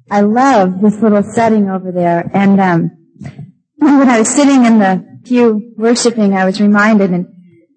I love this little setting over there. And when I was sitting in the pew worshiping, I was reminded, and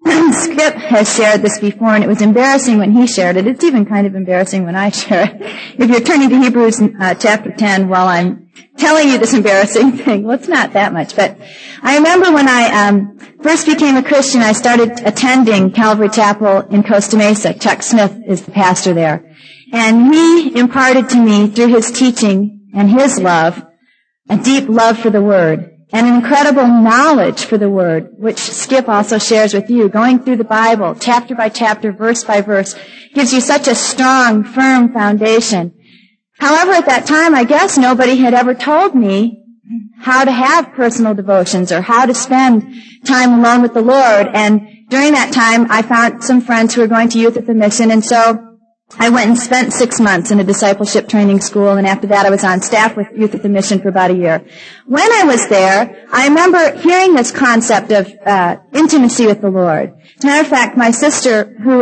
Skip has shared this before, and it was embarrassing when he shared it. It's even kind of embarrassing when I share it. If you're turning to Hebrews chapter 10 while I'm telling you this embarrassing thing, well, it's not that much. But I remember when I first became a Christian, I started attending Calvary Chapel in Costa Mesa. Chuck Smith is the pastor there. And he imparted to me, through his teaching and his love, a deep love for the Word and an incredible knowledge for the Word, which Skip also shares with you. Going through the Bible, chapter by chapter, verse by verse, gives you such a strong, firm foundation. However, at that time, I guess nobody had ever told me how to have personal devotions or how to spend time alone with the Lord. And during that time, I found some friends who were going to Youth at the Mission, and so I went and spent 6 months in a discipleship training school, and after that I was on staff with Youth at the Mission for about a year. When I was there, I remember hearing this concept of intimacy with the Lord. As a matter of fact, my sister, who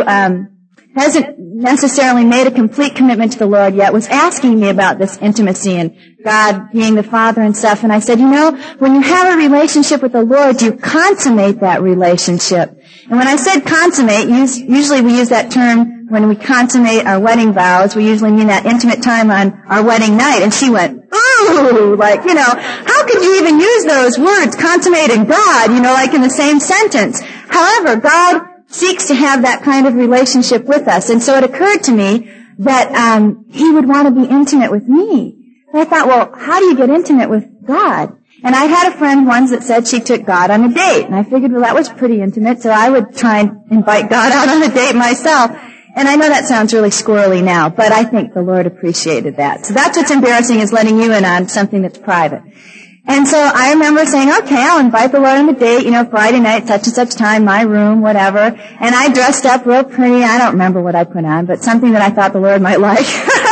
hasn't necessarily made a complete commitment to the Lord yet, was asking me about this intimacy and God being the Father and stuff. And I said, when you have a relationship with the Lord, you consummate that relationship. And when I said consummate, usually we use that term when we consummate our wedding vows. We usually mean that intimate time on our wedding night. And she went, ooh, how could you even use those words, consummate and God, like in the same sentence? However, God seeks to have that kind of relationship with us. And so it occurred to me that He would want to be intimate with me. And I thought, well, how do you get intimate with God? And I had a friend once that said she took God on a date. And I figured, well, that was pretty intimate, so I would try and invite God out on a date myself. And I know that sounds really squirrely now, but I think the Lord appreciated that. So that's what's embarrassing, is letting you in on something that's private. And so I remember saying, okay, I'll invite the Lord on a date, Friday night, such and such time, my room, whatever. And I dressed up real pretty. I don't remember what I put on, but something that I thought the Lord might like.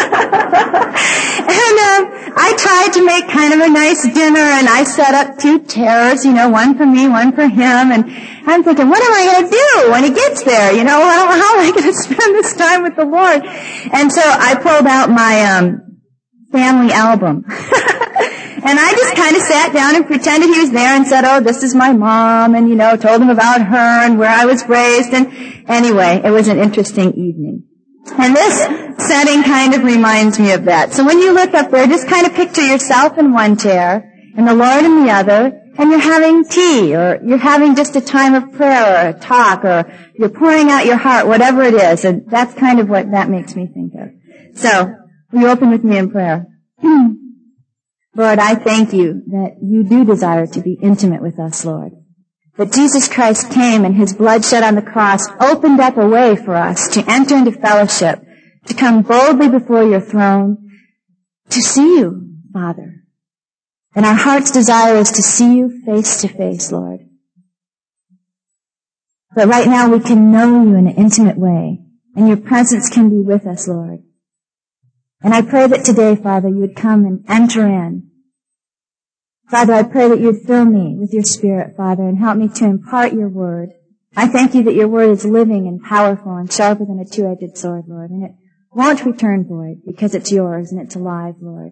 And I tried to make kind of a nice dinner, and I set up 2 chairs, one for me, one for him. And I'm thinking, what am I going to do when he gets there? I don't know how am I going to spend this time with the Lord. And so I pulled out my family album. And I just kind of sat down and pretended he was there and said, oh, this is my mom, and, told him about her and where I was raised. And anyway, it was an interesting evening. And this setting kind of reminds me of that. So when you look up there, just kind of picture yourself in one chair and the Lord in the other, and you're having tea, or you're having just a time of prayer or a talk, or you're pouring out your heart, whatever it is. And that's kind of what that makes me think of. So, will you open with me in prayer? Lord, I thank you that you do desire to be intimate with us, Lord. That Jesus Christ came and His blood shed on the cross opened up a way for us to enter into fellowship, to come boldly before your throne, to see you, Father. And our heart's desire is to see you face to face, Lord. But right now we can know you in an intimate way, and your presence can be with us, Lord. And I pray that today, Father, you would come and enter in. Father, I pray that you would fill me with your Spirit, Father, and help me to impart your word. I thank you that your word is living and powerful and sharper than a two-edged sword, Lord, and it won't return void because it's yours and it's alive, Lord.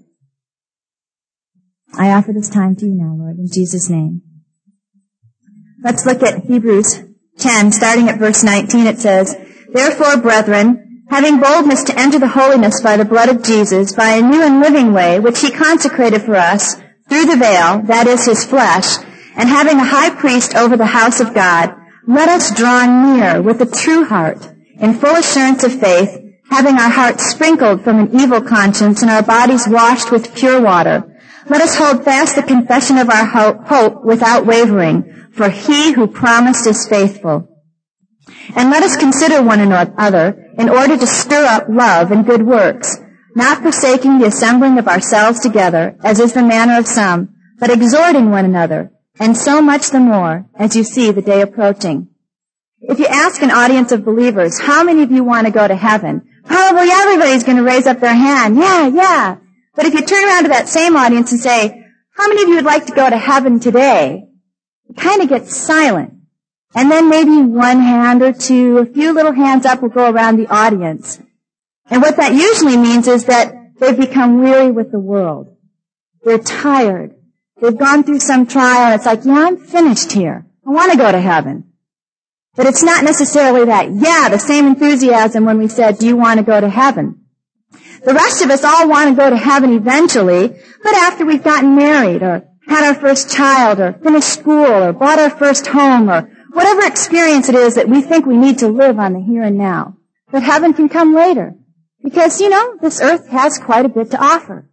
I offer this time to you now, Lord, in Jesus' name. Let's look at Hebrews 10, starting at verse 19. It says, therefore, brethren, having boldness to enter the holiness by the blood of Jesus, by a new and living way, which he consecrated for us through the veil, that is his flesh, and having a high priest over the house of God, let us draw near with a true heart, in full assurance of faith, having our hearts sprinkled from an evil conscience and our bodies washed with pure water. Let us hold fast the confession of our hope without wavering, for he who promised is faithful. And let us consider one another in order to stir up love and good works, not forsaking the assembling of ourselves together, as is the manner of some, but exhorting one another, and so much the more as you see the day approaching. If you ask an audience of believers, how many of you want to go to heaven? Probably everybody's going to raise up their hand. Yeah. But if you turn around to that same audience and say, how many of you would like to go to heaven today? It kind of gets silent. And then maybe one hand or two, a few little hands up will go around the audience. And what that usually means is that They've become weary with the world. They're tired. They've gone through some trial, and it's like, yeah, I'm finished here. I want to go to heaven. But it's not necessarily that, the same enthusiasm when we said, do you want to go to heaven? The rest of us all want to go to heaven eventually, but after we've gotten married, or had our first child, or finished school, or bought our first home, or whatever experience it is that we think we need to live on the here and now. But heaven can come later. Because, this earth has quite a bit to offer.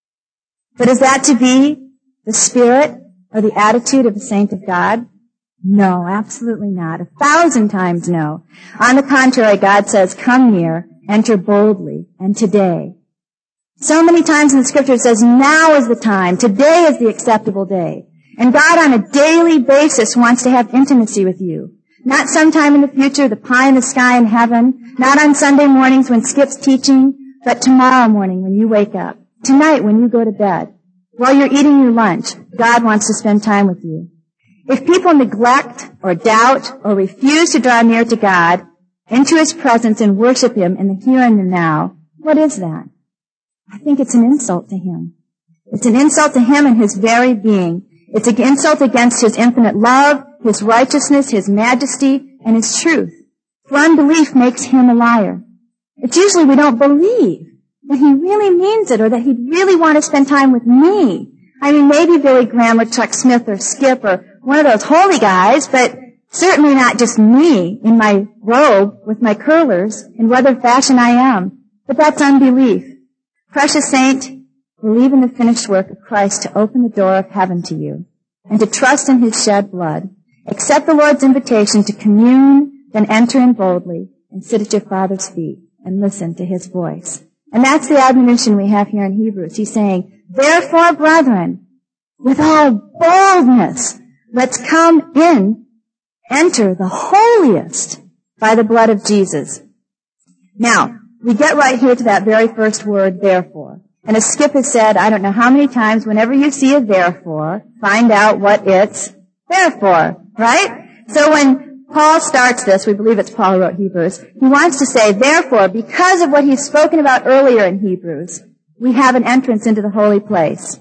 But is that to be the spirit or the attitude of a saint of God? No, absolutely not. 1,000 times no. On the contrary, God says, come near, enter boldly, and today. So many times in the Scripture it says, now is the time, today is the acceptable day. And God on a daily basis wants to have intimacy with you. Not sometime in the future, the pie in the sky in heaven. Not on Sunday mornings when Skip's teaching, but tomorrow morning when you wake up. Tonight when you go to bed. While you're eating your lunch, God wants to spend time with you. If people neglect or doubt or refuse to draw near to God, into His presence and worship Him in the here and the now, what is that? I think it's an insult to Him. It's an insult to Him and His very being. It's an insult against His infinite love, His righteousness, His majesty, and His truth. For unbelief makes Him a liar. It's usually we don't believe that He really means it or that He'd really want to spend time with me. I mean, maybe Billy Graham or Chuck Smith or Skip or one of those holy guys, but certainly not just me in my robe with my curlers in whatever fashion I am. But that's unbelief. Precious saint, believe in the finished work of Christ to open the door of heaven to you and to trust in His shed blood. Accept the Lord's invitation to commune, then enter in boldly and sit at your Father's feet and listen to His voice. And that's the admonition we have here in Hebrews. He's saying, therefore, brethren, with all boldness, let's come in, enter the holiest by the blood of Jesus. Now, we get right here to that very first word, therefore. And as Skip has said, I don't know how many times, whenever you see a therefore, find out what it's there for, right? So when Paul starts this, we believe it's Paul who wrote Hebrews, he wants to say, therefore, because of what he's spoken about earlier in Hebrews, we have an entrance into the holy place.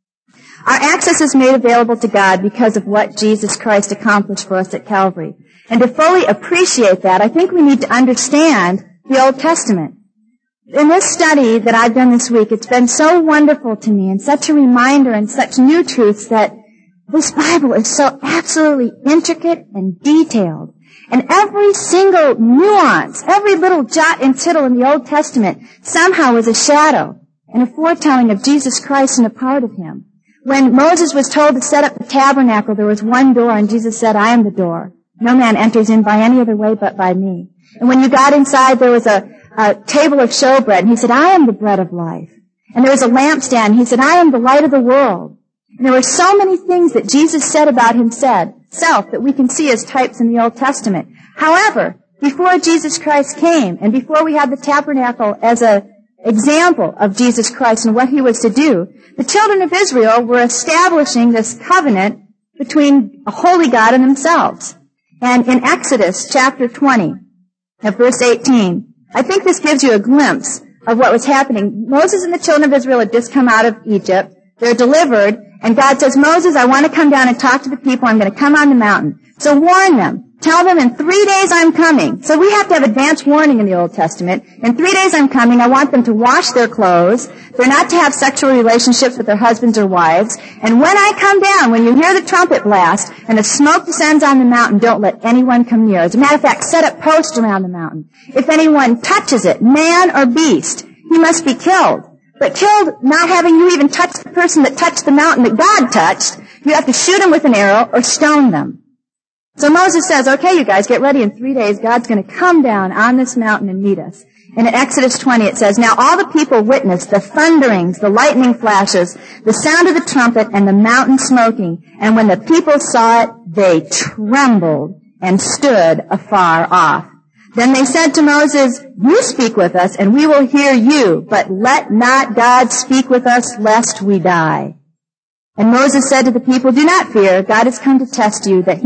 Our access is made available to God because of what Jesus Christ accomplished for us at Calvary. And to fully appreciate that, I think we need to understand the Old Testament. In this study that I've done this week, it's been so wonderful to me and such a reminder and such new truths that this Bible is so absolutely intricate and detailed. And every single nuance, every little jot and tittle in the Old Testament somehow is a shadow and a foretelling of Jesus Christ and a part of Him. When Moses was told to set up the tabernacle, there was one door, and Jesus said, I am the door. No man enters in by any other way but by me. And when you got inside, there was a table of showbread, and He said, I am the bread of life. And there was a lampstand, and He said, I am the light of the world. And there were so many things that Jesus said about Himself that we can see as types in the Old Testament. However, before Jesus Christ came, and before we had the tabernacle as an example of Jesus Christ and what He was to do, the children of Israel were establishing this covenant between a holy God and themselves. And in Exodus chapter 20, at verse 18, I think this gives you a glimpse of what was happening. Moses and the children of Israel had just come out of Egypt. They're delivered, and God says, Moses, I want to come down and talk to the people. I'm going to come on the mountain. So warn them. Tell them in 3 days I'm coming. So we have to have advance warning in the Old Testament. In 3 days I'm coming. I want them to wash their clothes. They're not to have sexual relationships with their husbands or wives. And when I come down, when you hear the trumpet blast and the smoke descends on the mountain, don't let anyone come near. As a matter of fact, set up posts around the mountain. If anyone touches it, man or beast, he must be killed. But killed not having you even touched the person that touched the mountain that God touched. You have to shoot him with an arrow or stone them. So Moses says, okay, you guys, get ready. In 3 days, God's going to come down on this mountain and meet us. And in Exodus 20, it says, now all the people witnessed the thunderings, the lightning flashes, the sound of the trumpet, and the mountain smoking. And when the people saw it, they trembled and stood afar off. Then they said to Moses, you speak with us, and we will hear you, but let not God speak with us, lest we die. And Moses said to the people, do not fear. God has come to test you, that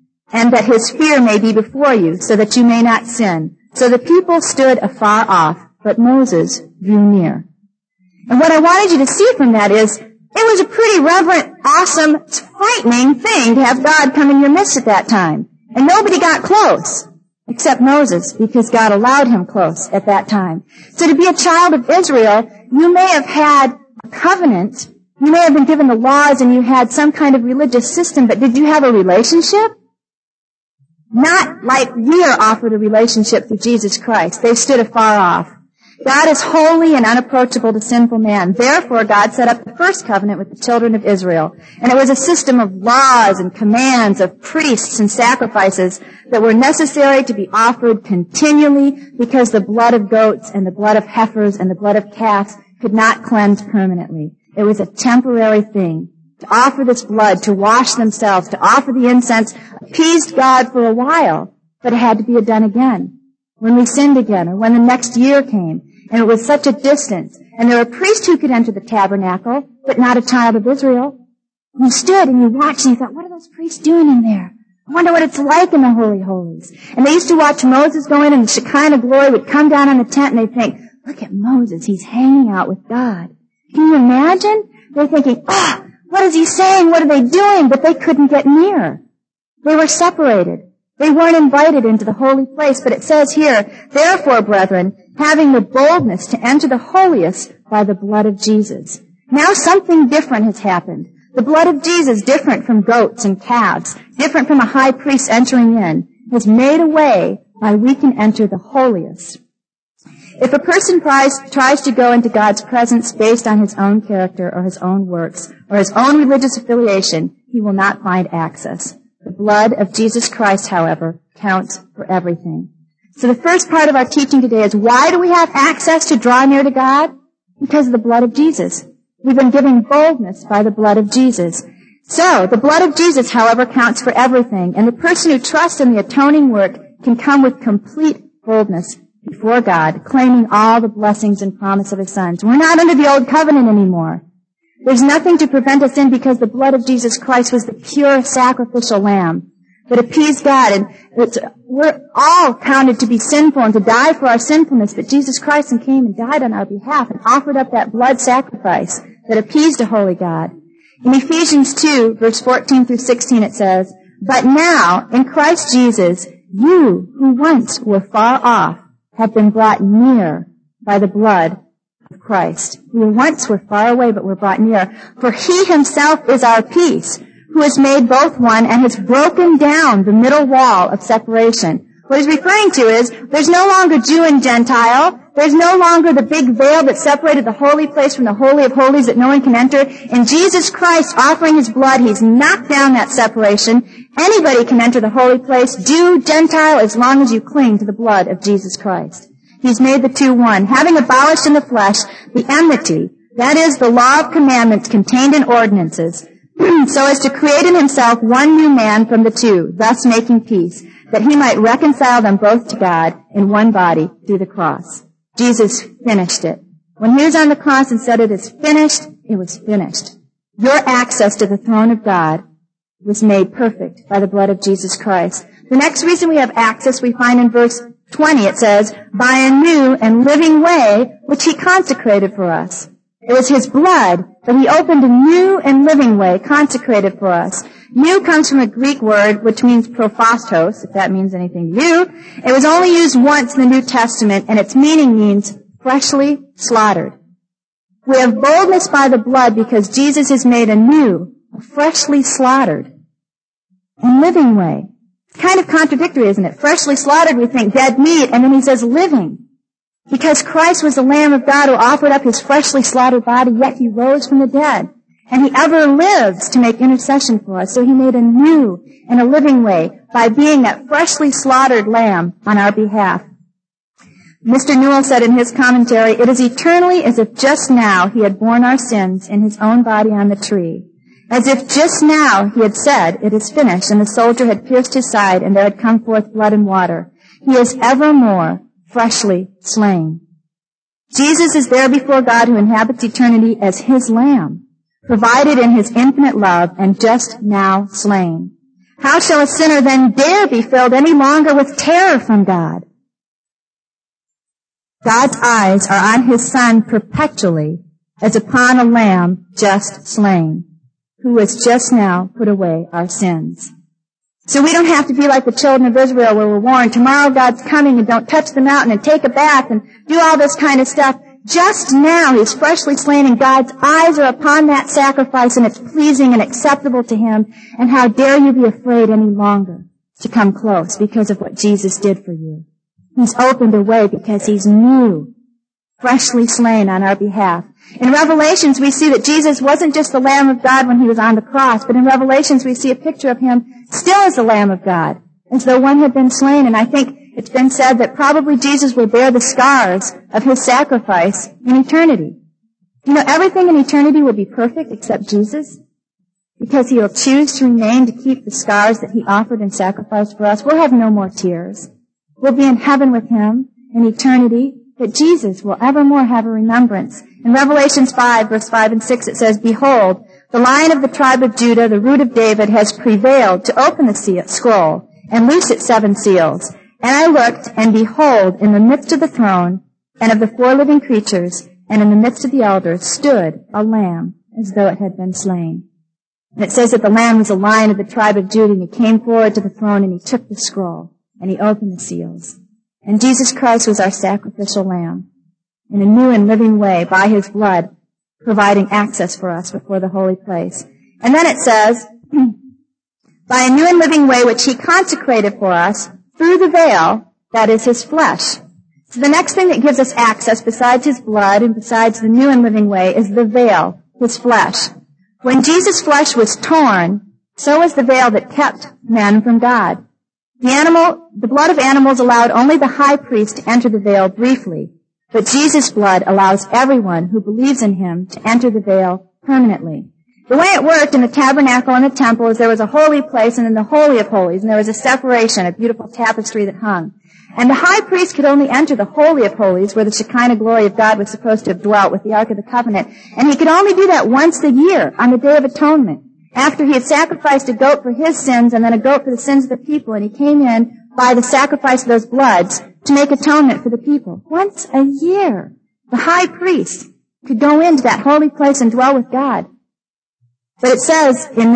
His fear may be before you, so that you may not sin. So the people stood afar off, but Moses drew near. And what I wanted you to see from that is, it was a pretty reverent, awesome, frightening thing to have God come in your midst at that time. And nobody got close, except Moses, because God allowed him close at that time. So to be a child of Israel, you may have had a covenant, you may have been given the laws, and you had some kind of religious system, but did you have a relationship? Not like we are offered a relationship through Jesus Christ. They stood afar off. God is holy and unapproachable to sinful man. Therefore, God set up the first covenant with the children of Israel. And it was a system of laws and commands, of priests and sacrifices that were necessary to be offered continually because the blood of goats and the blood of heifers and the blood of calves could not cleanse permanently. It was a temporary thing. To offer this blood, to wash themselves, to offer the incense, appeased God for a while, but it had to be done again. When we sinned again, or when the next year came, and it was such a distance, and there were priests who could enter the tabernacle, but not a child of Israel. You stood and you watched and you thought, what are those priests doing in there? I wonder what it's like in the Holy Holies. And they used to watch Moses go in, and the Shekinah glory would come down on the tent, and they'd think, look at Moses, he's hanging out with God. Can you imagine? They're thinking, what is he saying? What are they doing? But they couldn't get near. They were separated. They weren't invited into the holy place, but it says here, therefore, brethren, having the boldness to enter the holiest by the blood of Jesus. Now something different has happened. The blood of Jesus, different from goats and calves, different from a high priest entering in, has made a way by we can enter the holiest. If a person tries to go into God's presence based on his own character or his own works or his own religious affiliation, he will not find access. The blood of Jesus Christ, however, counts for everything. So the first part of our teaching today is, why do we have access to draw near to God? Because of the blood of Jesus. We've been given boldness by the blood of Jesus. So, the blood of Jesus, however, counts for everything. And the person who trusts in the atoning work can come with complete boldness before God, claiming all the blessings and promise of His sons. We're not under the old covenant anymore. There's nothing to prevent us in because the blood of Jesus Christ was the pure sacrificial lamb that appeased God. And we're all counted to be sinful and to die for our sinfulness, but Jesus Christ came and died on our behalf and offered up that blood sacrifice that appeased a holy God. In Ephesians 2, verse 14 through 16, it says, but now, in Christ Jesus, you who once were far off have been brought near by the blood of Christ. We once were far away, but were brought near. For He Himself is our peace, who has made both one and has broken down the middle wall of separation. What He's referring to is, there's no longer Jew and Gentile. There's no longer the big veil that separated the holy place from the Holy of Holies that no one can enter. In Jesus Christ offering His blood, He's knocked down that separation. Anybody can enter the holy place, Jew, Gentile, as long as you cling to the blood of Jesus Christ. He's made the two one, having abolished in the flesh the enmity, that is, the law of commandments contained in ordinances, so as to create in Himself one new man from the two, thus making peace, that He might reconcile them both to God in one body through the cross. Jesus finished it. When He was on the cross and said, it is finished, it was finished. Your access to the throne of God was made perfect by the blood of Jesus Christ. The next reason we have access we find in verse 20. It says, by a new and living way which He consecrated for us. It was His blood, but He opened a new and living way consecrated for us. New comes from a Greek word which means prophastos, if that means anything to you. It was only used once in the New Testament, and its meaning means freshly slaughtered. We have boldness by the blood because Jesus has made a new, a freshly slaughtered, and living way. It's kind of contradictory, isn't it? Freshly slaughtered, we think dead meat, and then He says living. Because Christ was the Lamb of God who offered up His freshly slaughtered body, yet He rose from the dead. And He ever lives to make intercession for us. So He made a new and a living way by being that freshly slaughtered lamb on our behalf. Mr. Newell said in his commentary, it is eternally as if just now He had borne our sins in His own body on the tree. As if just now He had said, it is finished, and the soldier had pierced His side, and there had come forth blood and water. He is evermore freshly slain. Jesus is there before God who inhabits eternity as His Lamb, provided in His infinite love and just now slain. How shall a sinner then dare be filled any longer with terror from God? God's eyes are on His Son perpetually as upon a lamb just slain, who has just now put away our sins. So we don't have to be like the children of Israel where we're warned, tomorrow God's coming and don't touch the mountain and take a bath and do all this kind of stuff. Just now He's freshly slain and God's eyes are upon that sacrifice and it's pleasing and acceptable to Him. And how dare you be afraid any longer to come close because of what Jesus did for you. He's opened a way because He's new, freshly slain on our behalf. In Revelations, we see that Jesus wasn't just the Lamb of God when He was on the cross, but in Revelations, we see a picture of Him still as the Lamb of God, as though one had been slain. And I think it's been said that probably Jesus will bear the scars of His sacrifice in eternity. You know, everything in eternity will be perfect except Jesus, because He'll choose to remain to keep the scars that He offered and sacrificed for us. We'll have no more tears. We'll be in heaven with Him in eternity, but Jesus will evermore have a remembrance. In Revelations 5, verse 5 and 6, it says, "Behold, the Lion of the tribe of Judah, the Root of David, has prevailed to open the scroll and loose its 7 seals. And I looked, and behold, in the midst of the throne and of the 4 living creatures, and in the midst of the elders, stood a lamb as though it had been slain." And it says that the Lamb was a Lion of the tribe of Judah, and He came forward to the throne, and He took the scroll, and He opened the seals. And Jesus Christ was our sacrificial Lamb, in a new and living way, by His blood, providing access for us before the holy place. And then it says, by a new and living way which He consecrated for us through the veil, that is His flesh. So the next thing that gives us access, besides His blood and besides the new and living way, is the veil, His flesh. When Jesus' flesh was torn, so was the veil that kept men from God. The blood of animals allowed only the high priest to enter the veil briefly, but Jesus' blood allows everyone who believes in Him to enter the veil permanently. The way it worked in the tabernacle and the temple is there was a holy place and then the Holy of Holies, and there was a separation, a beautiful tapestry that hung. And the high priest could only enter the Holy of Holies, where the Shekinah glory of God was supposed to have dwelt with the Ark of the Covenant, and he could only do that once a year on the Day of Atonement, after he had sacrificed a goat for his sins and then a goat for the sins of the people, and he came in by the sacrifice of those bloods to make atonement for the people. Once a year, the high priest could go into that holy place and dwell with God. But it says in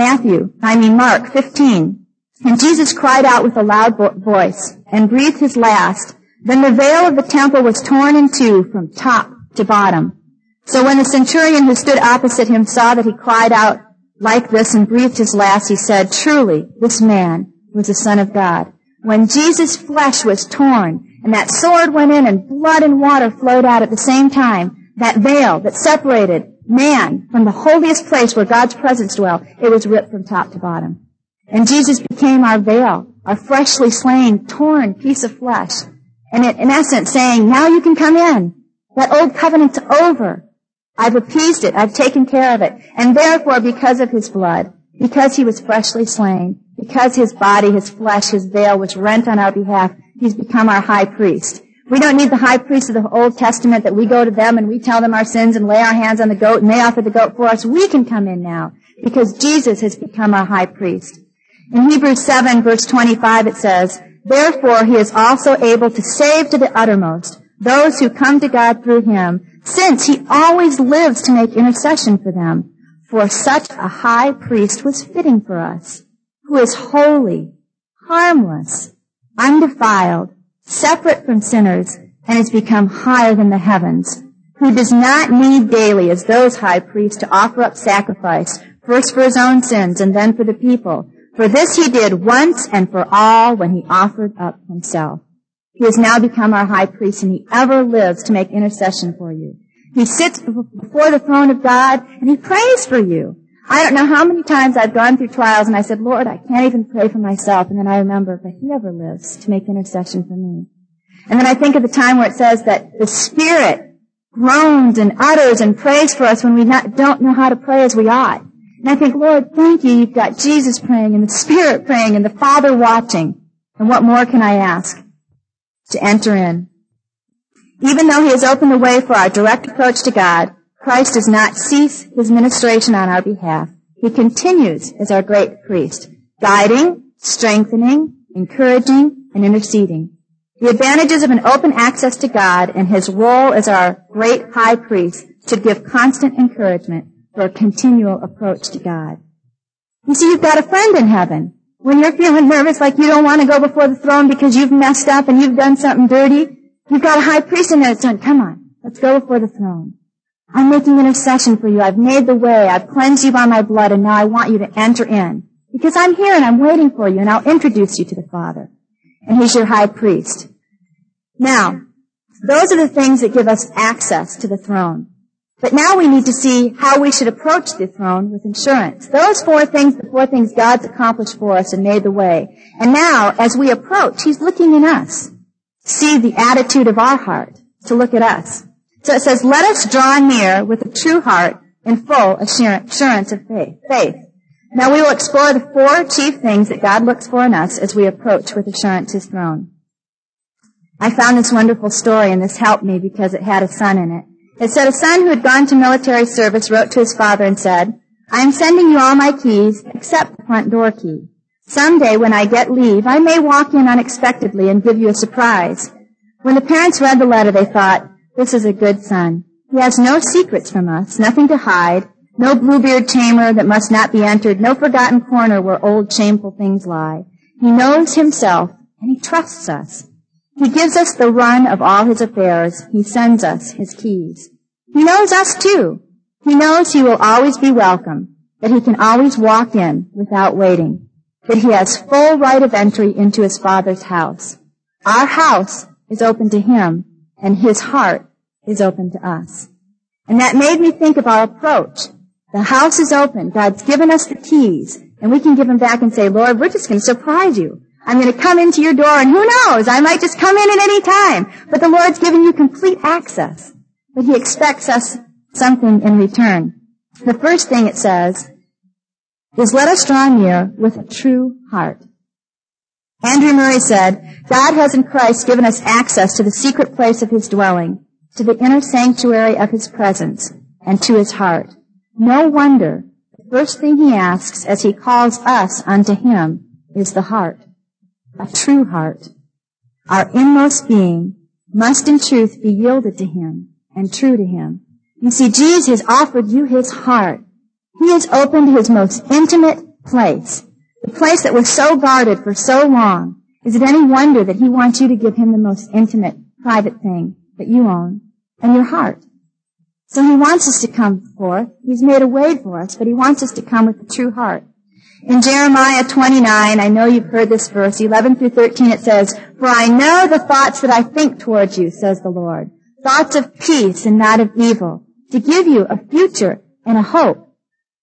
Mark 15, "And Jesus cried out with a loud voice and breathed his last. Then the veil of the temple was torn in two from top to bottom. So when the centurion who stood opposite him saw that he cried out like this and breathed his last, he said, 'Truly, this man was the Son of God.'" When Jesus' flesh was torn and that sword went in and blood and water flowed out at the same time, that veil that separated man from the holiest place where God's presence dwelt, it was ripped from top to bottom. And Jesus became our veil, our freshly slain, torn piece of flesh. And in essence saying, now you can come in. That old covenant's over. I've appeased it. I've taken care of it. And therefore, because of his blood, because he was freshly slain, because his body, his flesh, his veil was rent on our behalf, he's become our high priest. We don't need the high priest of the Old Testament that we go to them and we tell them our sins and lay our hands on the goat and they offer the goat for us. We can come in now because Jesus has become our high priest. In Hebrews 7 verse 25 it says, "Therefore he is also able to save to the uttermost those who come to God through him, since he always lives to make intercession for them. For such a high priest was fitting for us, who is holy, harmless, undefiled, separate from sinners, and has become higher than the heavens, who does not need daily, as those high priests, to offer up sacrifice, first for his own sins and then for the people. For this he did once and for all when he offered up himself." He has now become our high priest, and he ever lives to make intercession for you. He sits before the throne of God, and he prays for you. I don't know how many times I've gone through trials, and I said, "Lord, I can't even pray for myself." And then I remember, but he ever lives to make intercession for me. And then I think of the time where it says that the Spirit groans and utters and prays for us when we don't know how to pray as we ought. And I think, Lord, thank you. You've got Jesus praying and the Spirit praying and the Father watching. And what more can I ask? To enter in. Even though he has opened the way for our direct approach to God, Christ does not cease his ministration on our behalf. He continues as our great priest, guiding, strengthening, encouraging, and interceding. The advantages of an open access to God and his role as our great high priest should give constant encouragement for a continual approach to God. You see, you've got a friend in heaven. When you're feeling nervous like you don't want to go before the throne because you've messed up and you've done something dirty, you've got a high priest in there that's saying, come on, let's go before the throne. I'm making intercession for you. I've made the way. I've cleansed you by my blood, and now I want you to enter in. Because I'm here and I'm waiting for you, and I'll introduce you to the Father. And He's your high priest. Now, those are the things that give us access to the throne. But now we need to see how we should approach the throne with assurance. Those the four things God's accomplished for us and made the way. And now, as we approach, He's looking in us. See the attitude of our heart, to look at us. So it says, let us draw near with a true heart and full assurance of faith. Now we will explore the four chief things that God looks for in us as we approach with assurance His throne. I found this wonderful story, and this helped me because it had a son in it. It said a son who had gone to military service wrote to his father and said, I am sending you all my keys except the front door key. Someday when I get leave, I may walk in unexpectedly and give you a surprise. When the parents read the letter, they thought, this is a good son. He has no secrets from us, nothing to hide, no Bluebeard chamber that must not be entered, no forgotten corner where old shameful things lie. He knows himself, and he trusts us. He gives us the run of all his affairs. He sends us his keys. He knows us too. He knows he will always be welcome, that he can always walk in without waiting, that he has full right of entry into his Father's house. Our house is open to him, and his heart is open to us. And that made me think of our approach. The house is open. God's given us the keys, and we can give them back and say, Lord, we're just going to surprise you. I'm going to come into your door, and who knows, I might just come in at any time. But the Lord's given you complete access. But He expects us something in return. The first thing it says is, let us draw near with a true heart. Andrew Murray said, God has in Christ given us access to the secret place of His dwelling, to the inner sanctuary of His presence, and to His heart. No wonder the first thing He asks as He calls us unto Him is the heart. A true heart. Our inmost being must in truth be yielded to Him and true to Him. You see, Jesus has offered you His heart. He has opened His most intimate place, the place that was so guarded for so long. Is it any wonder that He wants you to give Him the most intimate, private thing that you own, and your heart? So He wants us to come forth. He's made a way for us, but He wants us to come with a true heart. In Jeremiah 29, I know you've heard this verse, 11 through 13, it says, For I know the thoughts that I think towards you, says the Lord, thoughts of peace and not of evil, to give you a future and a hope.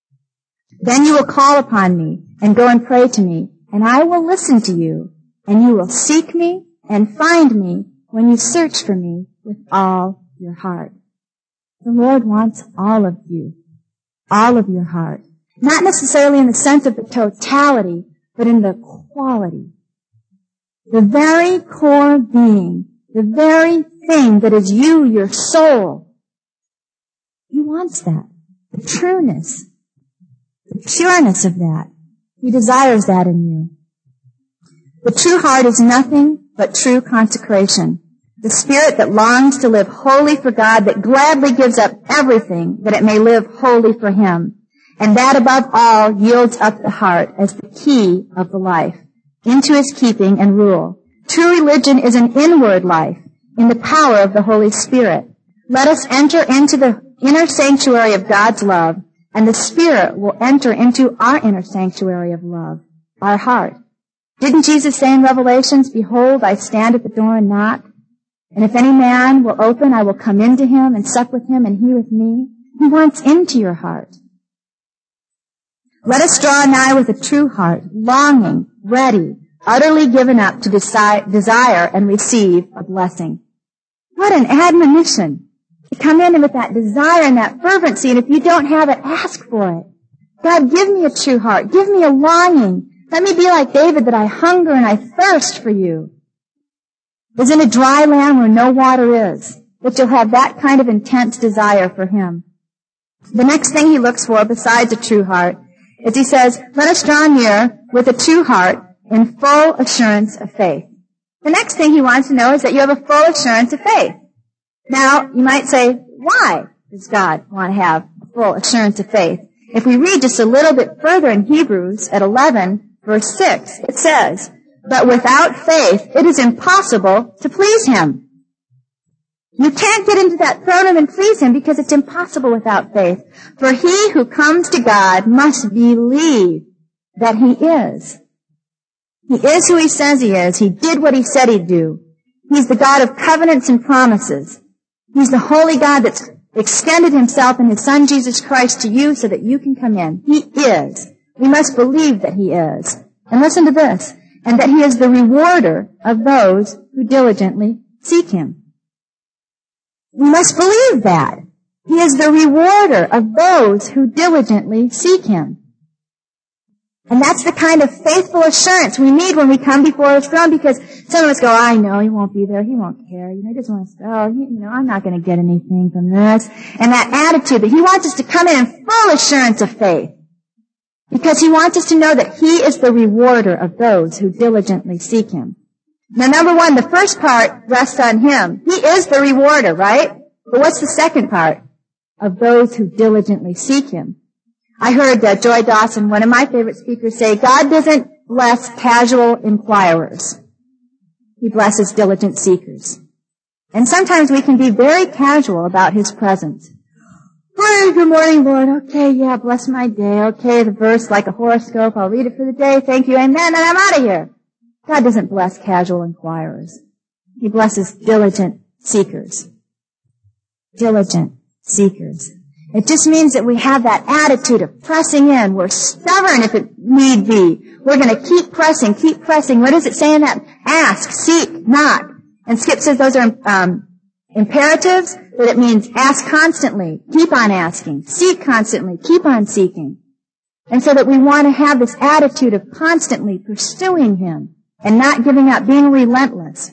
Then you will call upon me and go and pray to me, and I will listen to you, and you will seek me and find me when you search for me with all your heart. The Lord wants all of you, all of your heart. Not necessarily in the sense of the totality, but in the quality. The very core being, the very thing that is you, your soul. He wants that. The trueness, the pureness of that. He desires that in you. The true heart is nothing but true consecration. The spirit that longs to live wholly for God, that gladly gives up everything that it may live wholly for Him. And that above all yields up the heart as the key of the life into His keeping and rule. True religion is an inward life in the power of the Holy Spirit. Let us enter into the inner sanctuary of God's love, and the Spirit will enter into our inner sanctuary of love, our heart. Didn't Jesus say in Revelations, Behold, I stand at the door and knock, and if any man will open, I will come into him and sup with him and he with me? He wants into your heart. Let us draw nigh with a true heart, longing, ready, utterly given up to desire and receive a blessing. What an admonition to come in with that desire and that fervency, and if you don't have it, ask for it. God, give me a true heart. Give me a longing. Let me be like David, that I hunger and I thirst for you. As in a dry land where no water is, that you'll have that kind of intense desire for Him. The next thing He looks for, besides a true heart, is He says, let us draw near with a true heart in full assurance of faith. The next thing He wants to know is that you have a full assurance of faith. Now, you might say, why? does God want to have full assurance of faith? If we read just a little bit further in Hebrews at 11, verse 6, it says, "But without faith it is impossible to please Him." You can't get into that throne room and please Him because it's impossible without faith. For he who comes to God must believe that He is. He is who He says He is. He did what He said He'd do. He's the God of covenants and promises. He's the holy God that's extended Himself in His Son Jesus Christ to you so that you can come in. He is. We must believe that He is. And listen to this. And that He is the rewarder of those who diligently seek Him. We must believe that. He is the rewarder of those who diligently seek Him. And that's the kind of faithful assurance we need when we come before His throne, because some of us go, I know He won't be there. He won't care. He just wants to, I'm not going to get anything from this. And that attitude that He wants us to come in full assurance of faith. Because He wants us to know that He is the rewarder of those who diligently seek Him. Now, number one, the first part rests on Him. He is the rewarder, right? But what's the second part? Of those who diligently seek Him. I heard Joy Dawson, one of my favorite speakers, say, God doesn't bless casual inquirers. He blesses diligent seekers. And sometimes we can be very casual about His presence. Hey, good morning, Lord. Okay, yeah, bless my day. Okay, the verse like a horoscope. I'll read it for the day. Thank you, amen, and I'm out of here. God doesn't bless casual inquirers. He blesses diligent seekers. Diligent seekers. It just means that we have that attitude of pressing in. We're stubborn if it need be. We're going to keep pressing, keep pressing. What does it say in that? Ask, seek, knock. And Skip says those are imperatives, but it means ask constantly, keep on asking, seek constantly, keep on seeking. And so that we want to have this attitude of constantly pursuing Him and not giving up, being relentless.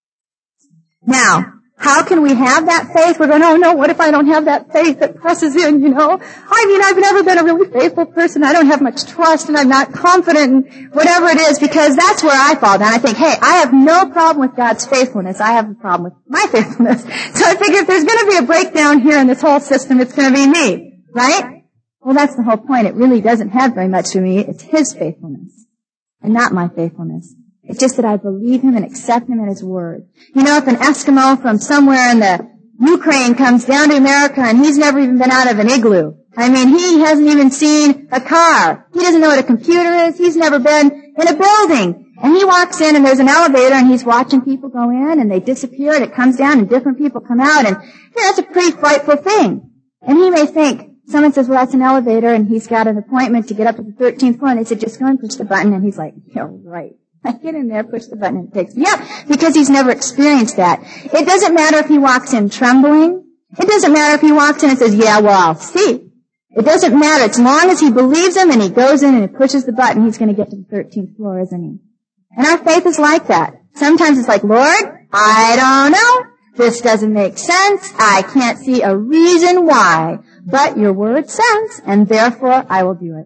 Now, how can we have that faith? We're going, oh no, what if I don't have that faith that presses in, I've never been a really faithful person. I don't have much trust and I'm not confident in whatever it is, because that's where I fall down. I think, hey, I have no problem with God's faithfulness. I have a problem with my faithfulness. So I figure if there's going to be a breakdown here in this whole system, it's going to be me, right? Well, that's the whole point. It really doesn't have very much to me. It's His faithfulness and not my faithfulness. It's just that I believe Him and accept Him and His Word. If an Eskimo from somewhere in the Ukraine comes down to America and he's never even been out of an igloo. He hasn't even seen a car. He doesn't know what a computer is. He's never been in a building. And he walks in and there's an elevator and he's watching people go in and they disappear and it comes down and different people come out and that's a pretty frightful thing. And he may think, someone says, well, that's an elevator and he's got an appointment to get up to the 13th floor and they said, just go and push the button. And he's like, you're right. I get in there, push the button, and it takes me up, because he's never experienced that. It doesn't matter if he walks in trembling. It doesn't matter if he walks in and says, yeah, well, I'll see. It doesn't matter. As long as he believes Him and he goes in and he pushes the button, he's going to get to the 13th floor, isn't he? And our faith is like that. Sometimes it's like, Lord, I don't know. This doesn't make sense. I can't see a reason why. But your Word says, and therefore I will do it.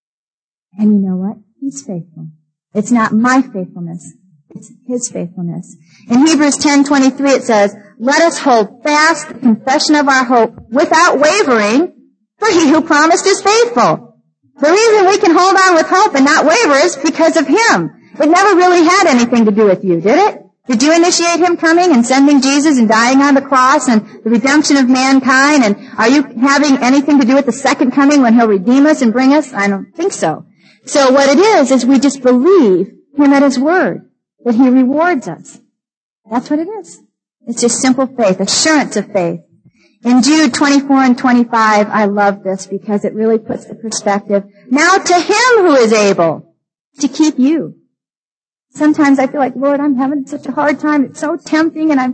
And you know what? He's faithful. It's not my faithfulness. It's His faithfulness. In Hebrews 10:23 it says, let us hold fast the confession of our hope without wavering, for He who promised is faithful. The reason we can hold on with hope and not waver is because of Him. It never really had anything to do with you, did it? Did you initiate Him coming and sending Jesus and dying on the cross and the redemption of mankind? And are you having anything to do with the second coming when He'll redeem us and bring us? I don't think so. So what it is we just believe Him at His Word, that He rewards us. That's what it is. It's just simple faith, assurance of faith. In Jude 24 and 25, I love this because it really puts the perspective. Now to Him who is able to keep you. Sometimes I feel like, Lord, I'm having such a hard time. It's so tempting and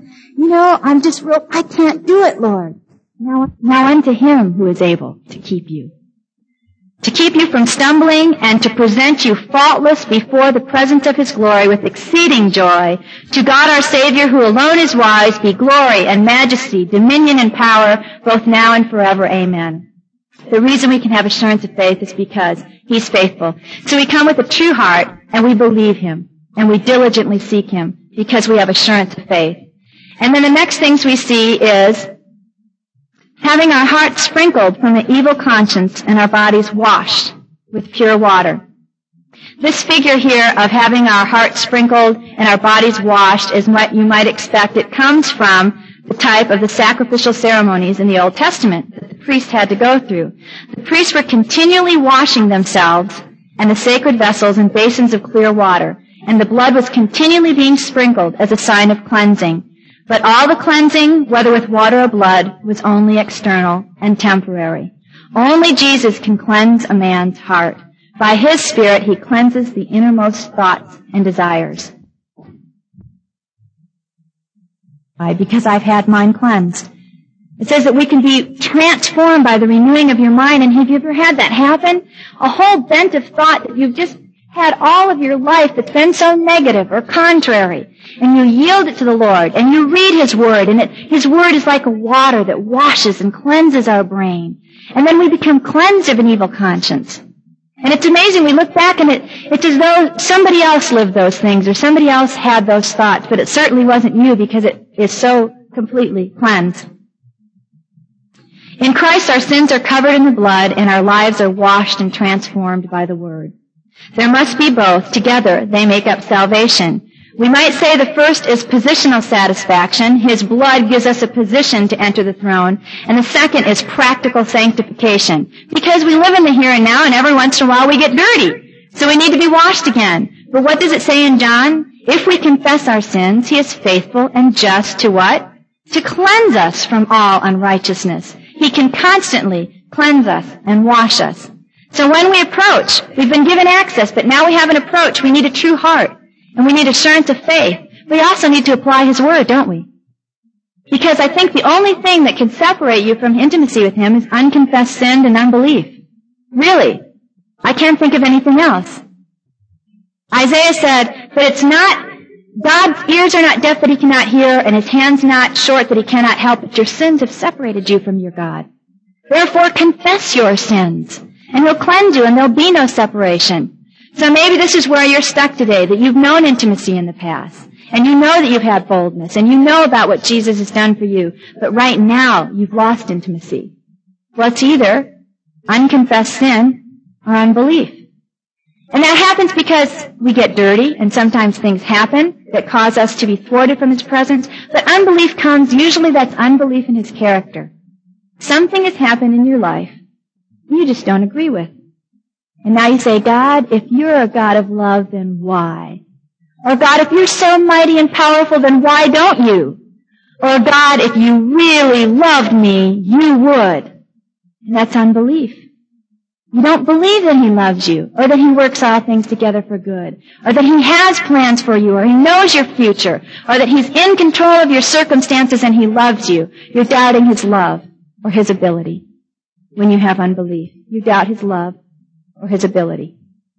I can't do it, Lord. Now unto Him who is able to keep you. To keep you from stumbling and to present you faultless before the presence of His glory with exceeding joy. To God our Savior, who alone is wise, be glory and majesty, dominion and power, both now and forever. Amen. The reason we can have assurance of faith is because He's faithful. So we come with a true heart and we believe Him and we diligently seek Him because we have assurance of faith. And then the next things we see is having our hearts sprinkled from an evil conscience and our bodies washed with pure water. This figure here of having our hearts sprinkled and our bodies washed is what you might expect. It comes from the type of the sacrificial ceremonies in the Old Testament that the priests had to go through. The priests were continually washing themselves and the sacred vessels in basins of clear water, and the blood was continually being sprinkled as a sign of cleansing. But all the cleansing, whether with water or blood, was only external and temporary. Only Jesus can cleanse a man's heart. By His Spirit, He cleanses the innermost thoughts and desires. Why? Because I've had mine cleansed. It says that we can be transformed by the renewing of your mind. And have you ever had that happen? A whole bent of thought that you've just had all of your life that's been so negative or contrary. And you yield it to the Lord. And you read His Word. And His Word is like a water that washes and cleanses our brain. And then we become cleansed of an evil conscience. And it's amazing. We look back and it's as though somebody else lived those things or somebody else had those thoughts. But it certainly wasn't you because it is so completely cleansed. In Christ, our sins are covered in the blood, and our lives are washed and transformed by the Word. There must be both. Together, they make up salvation. We might say the first is positional satisfaction. His blood gives us a position to enter the throne. And the second is practical sanctification. Because we live in the here and now, and every once in a while we get dirty. So we need to be washed again. But what does it say in John? If we confess our sins, He is faithful and just to what? To cleanse us from all unrighteousness. He can constantly cleanse us and wash us. So when we approach, we've been given access, but now we have an approach. We need a true heart, and we need assurance of faith. We also need to apply His Word, don't we? Because I think the only thing that can separate you from intimacy with Him is unconfessed sin and unbelief. Really. I can't think of anything else. Isaiah said, but it's not, God's ears are not deaf that He cannot hear, and His hands not short that He cannot help, but your sins have separated you from your God. Therefore confess your sins, and He'll cleanse you, and there'll be no separation. So maybe this is where you're stuck today, that you've known intimacy in the past, and you know that you've had boldness, and you know about what Jesus has done for you, but right now you've lost intimacy. Well, it's either unconfessed sin or unbelief. And that happens because we get dirty, and sometimes things happen that cause us to be thwarted from His presence. But unbelief comes, usually that's unbelief in His character. Something has happened in your life you just don't agree with. And now you say, God, if you're a God of love, then why? Or God, if you're so mighty and powerful, then why don't you? Or God, if you really loved me, you would. And that's unbelief. You don't believe that He loves you, or that He works all things together for good, or that He has plans for you, or He knows your future, or that He's in control of your circumstances and He loves you. You're doubting His love or His ability when you have unbelief. You doubt His love or His ability.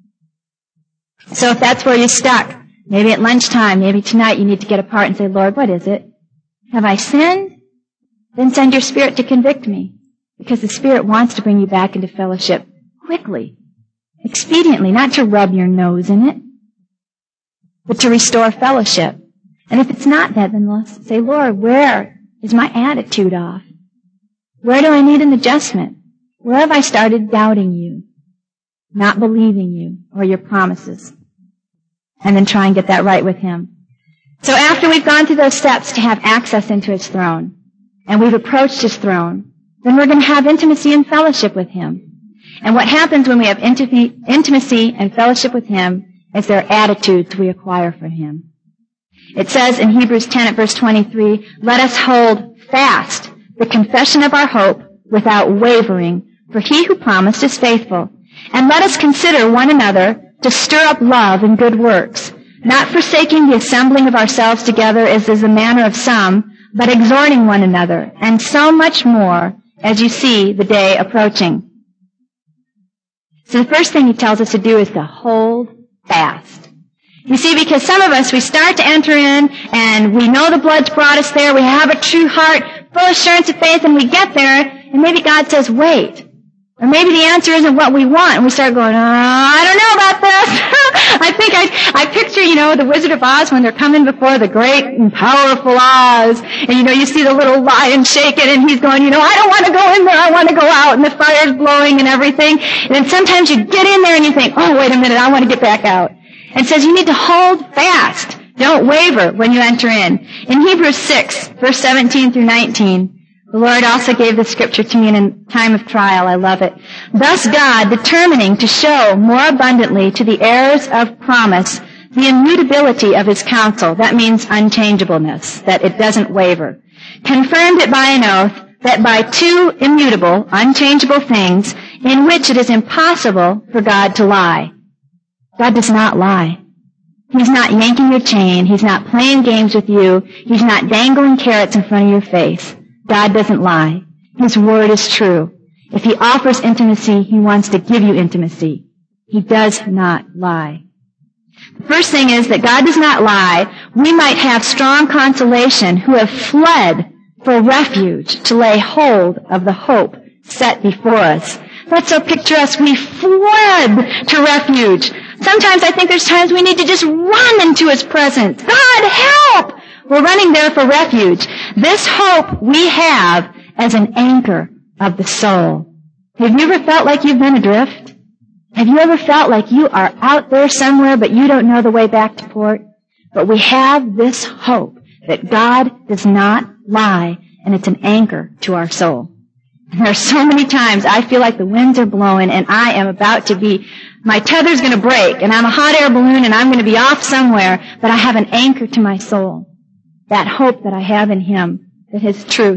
So if that's where you're stuck, maybe at lunchtime, maybe tonight, you need to get apart and say, Lord, what is it? Have I sinned? Then send your Spirit to convict me, because the Spirit wants to bring you back into fellowship quickly, expediently, not to rub your nose in it, but to restore fellowship. And if it's not that, then let's say, Lord, where is my attitude off? Where do I need an adjustment? Where have I started doubting you, not believing you or your promises? And then try and get that right with Him. So after we've gone through those steps to have access into His throne, and we've approached His throne, then we're going to have intimacy and fellowship with Him. And what happens when we have intimacy and fellowship with Him is there are attitudes we acquire from Him. It says in Hebrews 10 at verse 23, let us hold fast the confession of our hope without wavering, for He who promised is faithful. And let us consider one another to stir up love and good works, not forsaking the assembling of ourselves together as is the manner of some, but exhorting one another, and so much more as you see the day approaching. So the first thing He tells us to do is to hold fast. You see, because some of us, we start to enter in, and we know the blood's brought us there, we have a true heart, full assurance of faith, and we get there, and maybe God says, wait. Or maybe the answer isn't what we want, and we start going, I don't know about this. I picture, the Wizard of Oz when they're coming before the great and powerful Oz. And, you see the little lion shaking and he's going, I don't want to go in there, I want to go out, and the fire's blowing and everything. And then sometimes you get in there and you think, oh, wait a minute, I want to get back out. And it says you need to hold fast. Don't waver when you enter in. In Hebrews 6, verse 17 through 19, the Lord also gave the scripture to me in a time of trial. I love it. Thus God, determining to show more abundantly to the heirs of promise the immutability of his counsel, that means unchangeableness, that it doesn't waver, confirmed it by an oath that by two immutable, unchangeable things in which it is impossible for God to lie. God does not lie. He's not yanking your chain. He's not playing games with you. He's not dangling carrots in front of your face. God doesn't lie. His word is true. If he offers intimacy, he wants to give you intimacy. He does not lie. The first thing is that God does not lie. We might have strong consolation who have fled for refuge to lay hold of the hope set before us. That's so picturesque. We fled to refuge. Sometimes I think there's times we need to just run into his presence. God, help! We're running there for refuge. This hope we have as an anchor of the soul. Have you ever felt like you've been adrift? Have you ever felt like you are out there somewhere but you don't know the way back to port? But we have this hope that God does not lie, and it's an anchor to our soul. And there are so many times I feel like the winds are blowing and I am about to be, my tether's going to break and I'm a hot air balloon and I'm going to be off somewhere, but I have an anchor to my soul. That hope that I have in him, that his truth,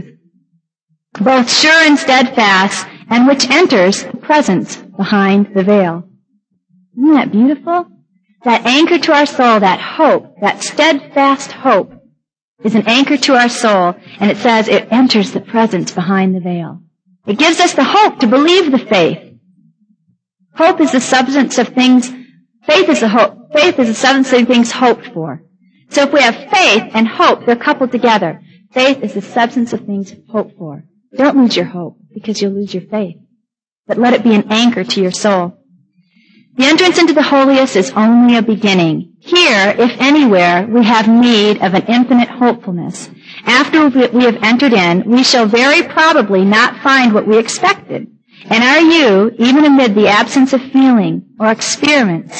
both sure and steadfast, and which enters the presence behind the veil. Isn't that beautiful? That anchor to our soul, that hope, that steadfast hope, is an anchor to our soul, and it says it enters the presence behind the veil. It gives us the hope to believe the faith. Hope is the substance of things, faith is the hope. Faith is the substance of things hoped for. So if we have faith and hope, they're coupled together. Faith is the substance of things hoped for. Don't lose your hope, because you'll lose your faith. But let it be an anchor to your soul. The entrance into the holiest is only a beginning. Here, if anywhere, we have need of an infinite hopefulness. After we have entered in, we shall very probably not find what we expected. And are you, even amid the absence of feeling or experience,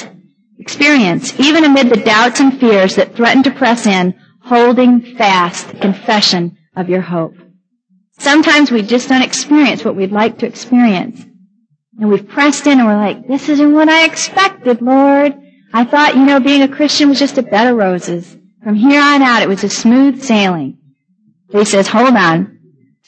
even amid the doubts and fears that threaten to press in, holding fast the confession of your hope? Sometimes we just don't experience what we'd like to experience. And we've pressed in and we're like, this isn't what I expected, Lord. I thought, being a Christian was just a bed of roses. From here on out, it was a smooth sailing. But he says, hold on.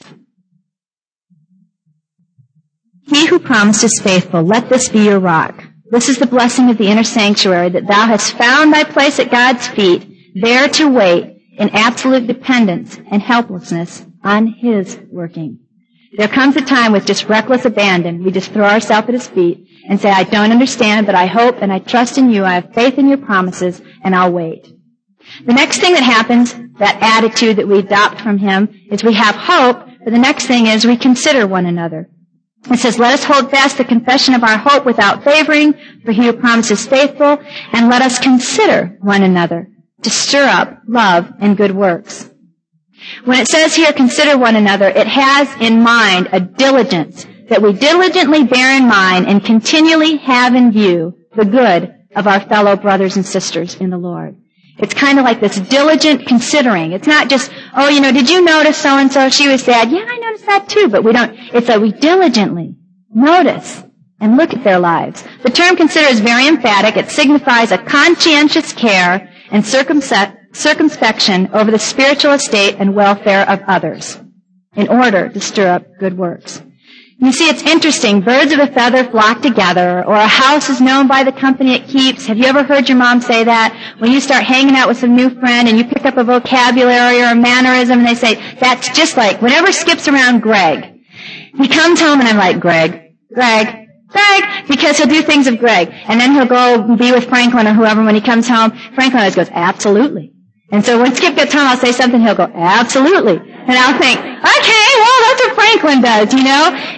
He who promised is faithful. Let this be your rock. This is the blessing of the inner sanctuary, that thou hast found thy place at God's feet, there to wait in absolute dependence and helplessness on his working. There comes a time with just reckless abandon. We just throw ourselves at his feet and say, I don't understand, but I hope and I trust in you. I have faith in your promises, and I'll wait. The next thing that happens, that attitude that we adopt from him, is we have hope, but the next thing is we consider one another. It says, let us hold fast the confession of our hope without favoring, for he who promises faithful, and let us consider one another to stir up love and good works. When it says here, consider one another, it has in mind a diligence, that we diligently bear in mind and continually have in view the good of our fellow brothers and sisters in the Lord. It's kind of like this diligent considering. It's not just, did you notice so-and-so? She was sad. Yeah, I noticed that too, but we don't. It's that we diligently notice and look at their lives. The term consider is very emphatic. It signifies a conscientious care and circumspection over the spiritual estate and welfare of others in order to stir up good works. You see, it's interesting. Birds of a feather flock together, or a house is known by the company it keeps. Have you ever heard your mom say that? When you start hanging out with some new friend and you pick up a vocabulary or a mannerism and they say, that's just like, whenever Skip's around Greg. He comes home and I'm like, Greg, because he'll do things of Greg. And then he'll go be with Franklin or whoever when he comes home. Franklin always goes, absolutely. And so when Skip gets home, I'll say something, he'll go, absolutely. And I'll think, okay, well, that's what Franklin does,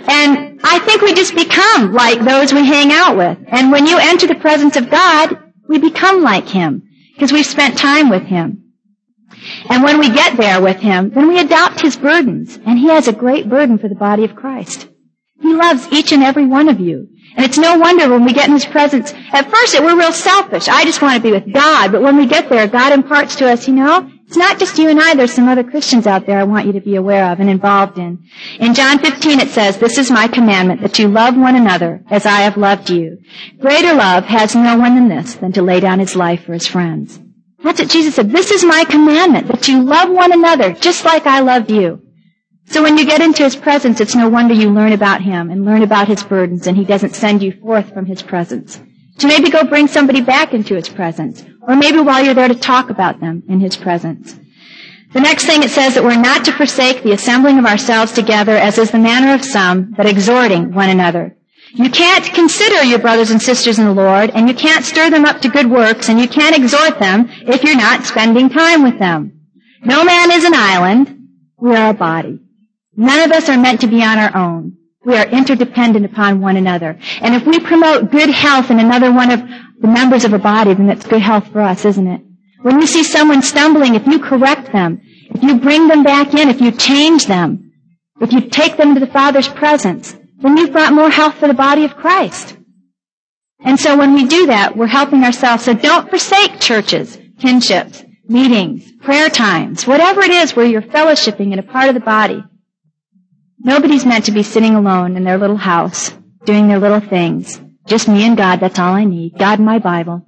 And I think we just become like those we hang out with. And when you enter the presence of God, We become like him because we've spent time with him. And when we get there with him, then we adopt his burdens, and he has a great burden for the body of Christ. He loves each and every one of you. And it's no wonder when we get in his presence, at first we're real selfish. I just want to be with God. But when we get there, God imparts to us, it's not just you and I. There's some other Christians out there I want you to be aware of and involved in. In John 15 it says, "This is my commandment, that you love one another as I have loved you. Greater love has no one than this, than to lay down his life for his friends." That's what Jesus said. This is my commandment, that you love one another just like I loved you. So when you get into his presence, it's no wonder you learn about him and learn about his burdens, and he doesn't send you forth from his presence to maybe go bring somebody back into his presence, or maybe while you're there to talk about them in his presence. The next thing it says that we're not to forsake the assembling of ourselves together, as is the manner of some, but exhorting one another. You can't consider your brothers and sisters in the Lord, and you can't stir them up to good works, and you can't exhort them if you're not spending time with them. No man is an island. We are a body. None of us are meant to be on our own. We are interdependent upon one another. And if we promote good health in another one of the members of a body, then that's good health for us, isn't it? When you see someone stumbling, if you correct them, if you bring them back in, if you change them, if you take them to the Father's presence, then you've brought more health for the body of Christ. And so when we do that, we're helping ourselves. So don't forsake churches, kinships, meetings, prayer times, whatever it is where you're fellowshipping in a part of the body. Nobody's meant to be sitting alone in their little house, doing their little things. Just me and God, that's all I need. God and my Bible.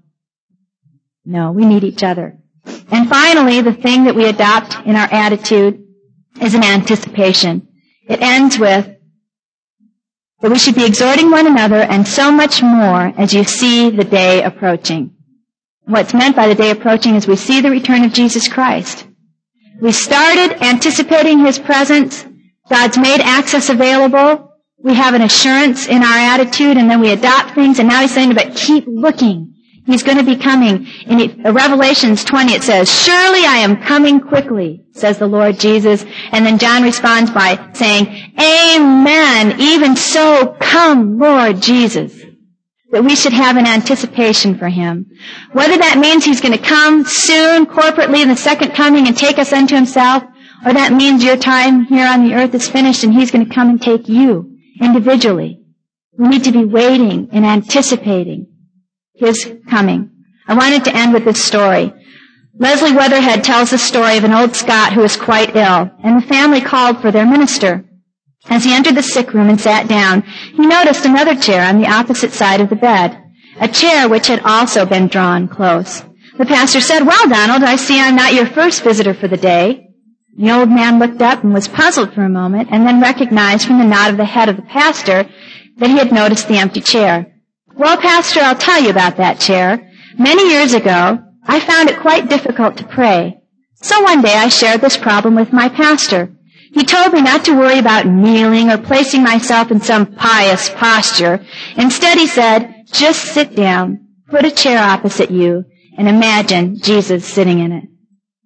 No, we need each other. And finally, the thing that we adopt in our attitude is an anticipation. It ends with that we should be exhorting one another, and so much more as you see the day approaching. What's meant by the day approaching is we see the return of Jesus Christ. We started anticipating his presence. God's made access available. We have an assurance in our attitude, and then we adopt things, and now he's saying, but keep looking. He's going to be coming. In Revelations 20 it says, "Surely I am coming quickly, says the Lord Jesus." And then John responds by saying, "Amen, even so come, Lord Jesus." That we should have an anticipation for him. Whether that means he's going to come soon, corporately in the second coming and take us unto himself, or that means your time here on the earth is finished and he's going to come and take you individually. We need to be waiting and anticipating his coming. I wanted to end with this story. Leslie Weatherhead tells the story of an old Scot who was quite ill, and the family called for their minister. As he entered the sick room and sat down, he noticed another chair on the opposite side of the bed, a chair which had also been drawn close. The pastor said, "Well, Donald, I see I'm not your first visitor for the day." The old man looked up and was puzzled for a moment, and then recognized from the nod of the head of the pastor that he had noticed the empty chair. "Well, Pastor, I'll tell you about that chair. Many years ago, I found it quite difficult to pray. So one day I shared this problem with my pastor. He told me not to worry about kneeling or placing myself in some pious posture. Instead, he said, just sit down, put a chair opposite you, and imagine Jesus sitting in it.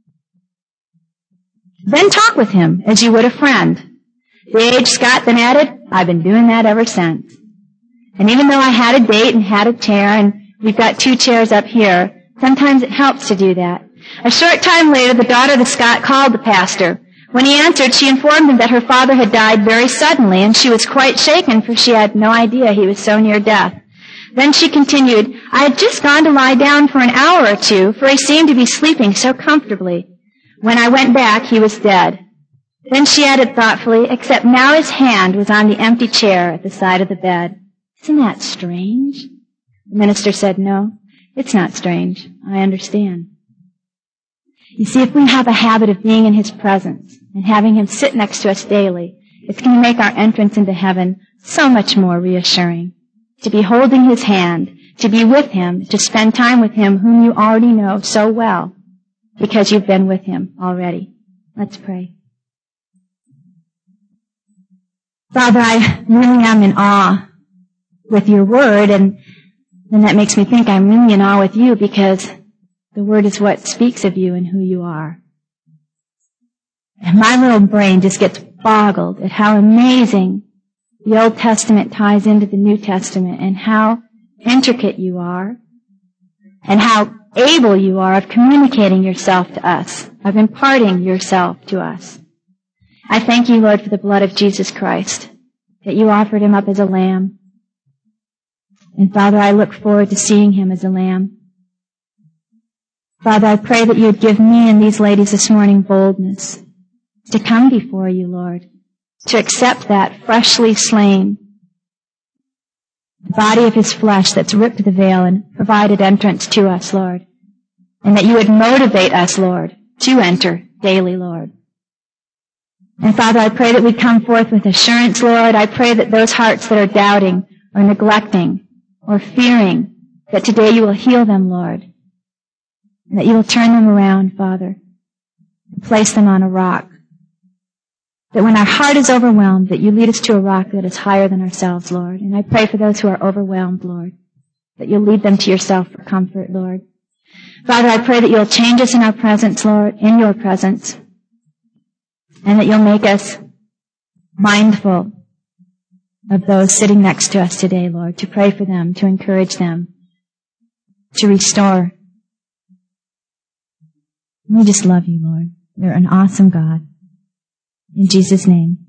Then talk with him as you would a friend." The aged Scot then added, "I've been doing that ever since. And even though I had a date and had a chair, and we've got 2 chairs up here, sometimes it helps to do that." A short time later, the daughter of the Scot called the pastor. When he answered, she informed him that her father had died very suddenly, and she was quite shaken, for she had no idea he was so near death. Then she continued, "I had just gone to lie down for an hour or 2, for he seemed to be sleeping so comfortably. When I went back, he was dead." Then she added thoughtfully, "Except now his hand was on the empty chair at the side of the bed. Isn't that strange?" The minister said, "No, it's not strange. I understand." You see, if we have a habit of being in his presence and having him sit next to us daily, it's going to make our entrance into heaven so much more reassuring. To be holding his hand, to be with him, to spend time with him whom you already know so well because you've been with him already. Let's pray. Father, I really am in awe with your word, and then that makes me think I'm really in awe with you, because the word is what speaks of you and who you are. And my little brain just gets boggled at how amazing the Old Testament ties into the New Testament and how intricate you are and how able you are of communicating yourself to us, of imparting yourself to us. I thank you, Lord, for the blood of Jesus Christ, that you offered him up as a lamb. And Father, I look forward to seeing him as a lamb. Father, I pray that you would give me and these ladies this morning boldness to come before you, Lord, to accept that freshly slain body of his flesh that's ripped the veil and provided entrance to us, Lord. And that you would motivate us, Lord, to enter daily, Lord. And Father, I pray that we come forth with assurance, Lord. I pray that those hearts that are doubting or neglecting or fearing, that today you will heal them, Lord. And that you will turn them around, Father, and place them on a rock. That when our heart is overwhelmed, that you lead us to a rock that is higher than ourselves, Lord. And I pray for those who are overwhelmed, Lord, that you'll lead them to yourself for comfort, Lord. Father, I pray that you'll change us in our presence, Lord, in your presence, and that you'll make us mindful of those sitting next to us today, Lord, to pray for them, to encourage them, to restore. We just love you, Lord. You're an awesome God. In Jesus' name.